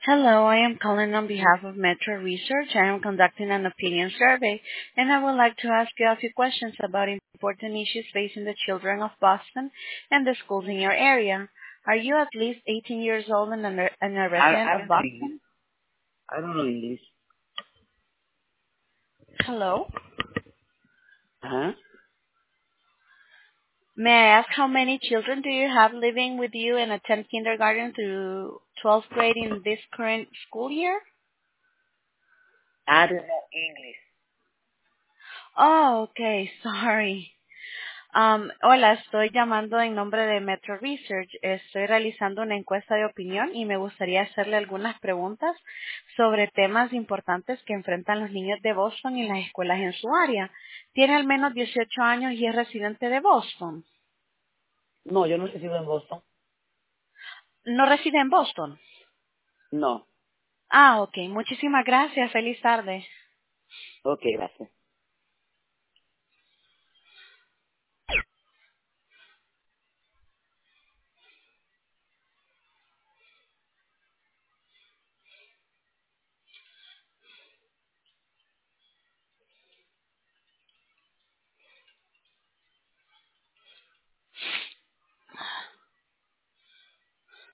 Hello, I am calling on behalf of Metro Research. I am conducting an opinion survey, and I would like to ask you a few questions about important issues facing the children of Boston and the schools in your area. Are you at least 18 years old and a resident I of don't know English. Boston? I don't know English. Hello? Huh? May I ask how many children do you have living with you and attend kindergarten through 12th grade in this current school year? I don't know English. Oh, okay, sorry. Hola, estoy llamando en nombre de Metro Research. Estoy realizando una encuesta de opinión y me gustaría hacerle algunas preguntas sobre temas importantes que enfrentan los niños de Boston y las escuelas en su área. Tiene al menos 18 años y es residente de Boston. No, yo no resido en Boston. ¿No reside en Boston? No. Ah, ok. Muchísimas gracias. Feliz tarde. Ok, gracias.